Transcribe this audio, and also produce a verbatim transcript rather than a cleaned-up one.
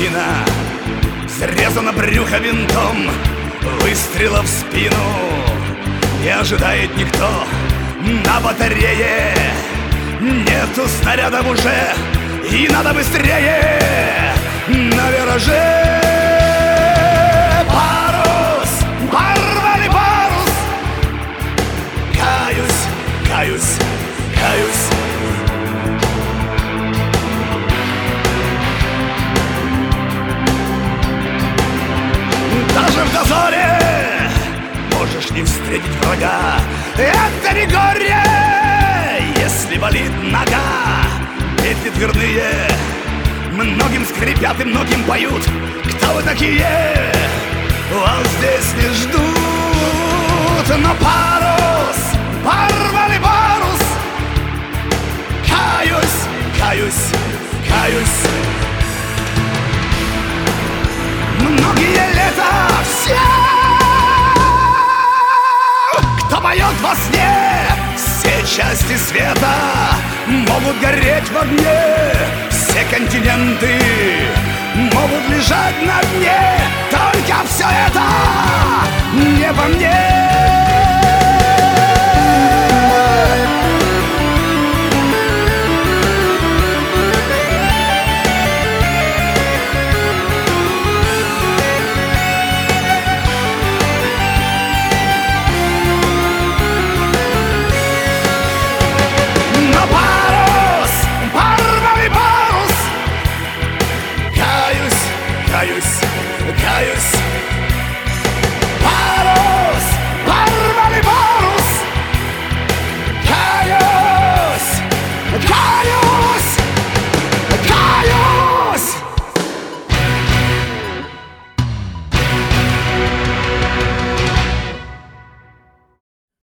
мина, срезано брюхо винтом, выстрела в спину. Не ожидает никто на батарее, нету снарядов уже, и надо быстрее. На вираже парус, порвали парус. Каюсь, каюсь, каюсь. Даже в дозоре можешь не встретить врага. Это не горе, если болит нога. Петли дверные многим скрипят и многим поют. Кто вы такие? Вас здесь не ждут. Но парус, порвали парус. Каюсь, каюсь, каюсь. Многие лета все, кто поет во сне, все части света могут гореть в огне. Все континенты могут лежать на дне. Только все это не во мне.